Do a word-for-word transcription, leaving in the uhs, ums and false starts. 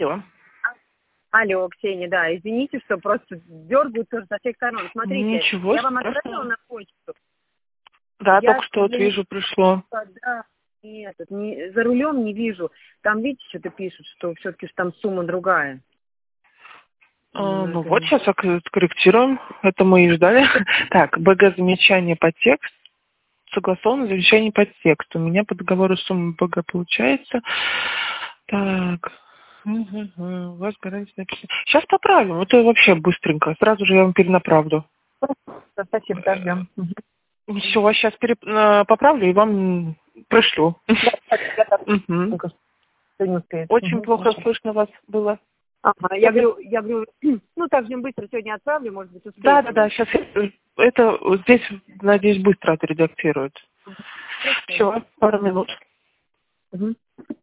Алло. Алло, Ксения, да, извините, что просто дергают тоже со всех сторон. Смотрите, Ничего я вам страшного. отправила на почту. Да, Я, только что вот сожалению, вижу, пришло. да, нет, не, за рулем не вижу. Там, видите, что-то пишут, что все-таки там сумма другая. А, ну Это вот, не- сейчас откорректируем. Это мы и ждали. Так, БГ замечание по тексту. Согласовано замечание по тексту. У меня по договору сумма БГ получается. Так. Угу. У вас гарантия написана. Сейчас поправим. Это вообще быстренько. Сразу же я вам перенаправлю. Спасибо, дождем. Все, вас сейчас переп... э, поправлю и вам пришлю. Мгм. Не успеет. Очень Мгм. плохо слышно вас было. Ага, я говорю, я говорю, ну так же быстро сегодня отправлю, может быть, успеете. Да, да, да, сейчас это вот здесь, надеюсь, быстро отредактируют. Все, пару минут. Мгм.